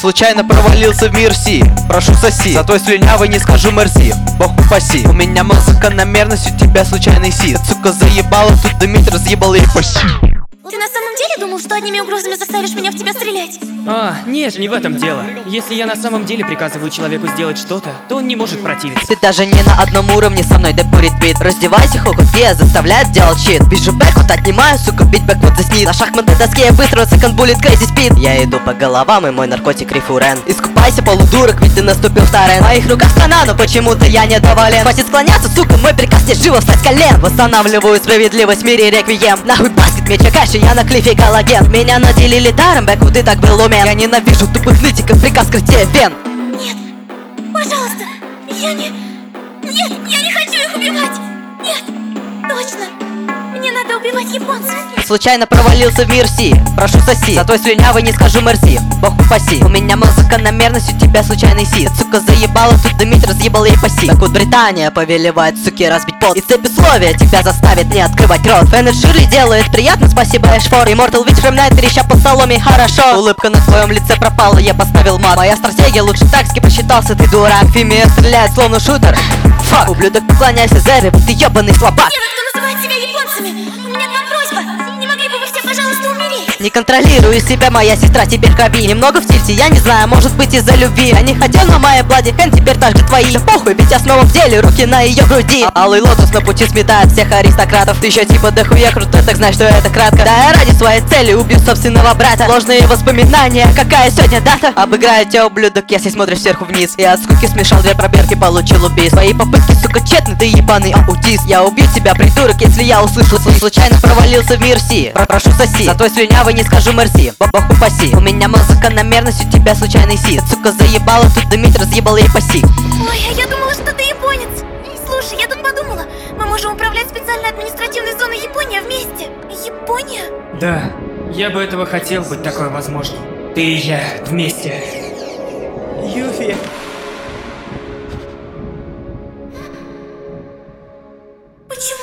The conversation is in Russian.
Случайно провалился в мир Си. Прошу соси, за твой слюнявый не скажу мерси. Бог упаси. У меня музыка на мерность, у тебя случайный си. Сука заебала, тут дымит, разъебал ей паси. Ты на самом деле думал, что одними угрозами заставишь меня в тебя стрелять? Нет, не в этом дело. Если я на самом деле приказываю человеку сделать что-то, то он не может противиться. Ты даже не на одном уровне со мной, да курит бит. Раздевайся, хокут, заставляет делать щит. Вижу бэквуд, отнимаю, сука, бить бэквуд засни. На шахматной доске я быстро, секонд буллет, crazy speed. Я иду по головам, и мой наркотик рифурен. Искупайся, полудурок, ведь ты наступил в торрент. В моих руках страна, но почему-то я недоволен. Хватит склоняться, сука, мой приказ не живо встать с колен. Восстанавливаю справедливость в мире реквием. Нахуй баскет, меч Акаши, я на клифе коллаген. Меня наделили даром, бэквуд, ты так был умен. Я ненавижу тупых нытиков, приказ крытия вен. Нет, пожалуйста, Нет, я не хочу их убивать. Нет, точно. Мне надо убивать японцев. Случайно провалился в мир Си. Прошу соси, за твой слюнявый не скажу мерси. Бог упаси. У меня музыка на мерность, у тебя случайный си. Сука заебала, тут дымить, разъебал ей паси. Так вот Британия повелевает, суки, разбить пот. И цепь условия тебя заставит не открывать рот. Фэнер Шири делает приятно, спасибо Эшфор. Immortal Witch ремнает, треща по соломе, хорошо. Улыбка на твоем лице пропала, я поставил мат. Моя стратегия лучше тактики посчитался, ты дурак. Фимия стреляет словно шутер. Фак, ублюдок, поклоняйся Зере, ты ебаный слабак. Те, кто называет себя японцами, у меня к вам просьба. Не могли бы вы все, пожалуйста, умереть? Не контролирую себя, моя сестра теперь в крови. Немного в тильте, я не знаю, может быть из-за любви. Я не хотел на моей блади, хэн теперь так же твои. Да похуй, ведь я снова в деле, руки на ее груди. Алый лотос на пути сметает всех аристократов. Ты еще типа дохуя крутой, так знай, что это кратко. Да я ради своей цели убью собственного брата. Ложные воспоминания, какая сегодня дата? Обыграю тебя, ублюдок, если смотришь сверху вниз. И от скуки смешал две пробирки, получил убийство. Твои попытки, сука, тщетны, ты ебаный аутист. Я убью тебя, придурок, если я услышу. Случайно провалился в мир Си. Прошу соси, за твой слюнявый не скажу мерси. Бог упаси. У меня музыка на мерность, у тебя случайный си. Сука заебала, тут дымить, разъебал ей паси. Ой, а я думала, что ты японец. Слушай, я тут подумала, мы можем управлять специальной административной зоной Япония вместе. Япония? Да, я бы этого хотел, быть такое возможно. Ты и я вместе. Юфи. Почему?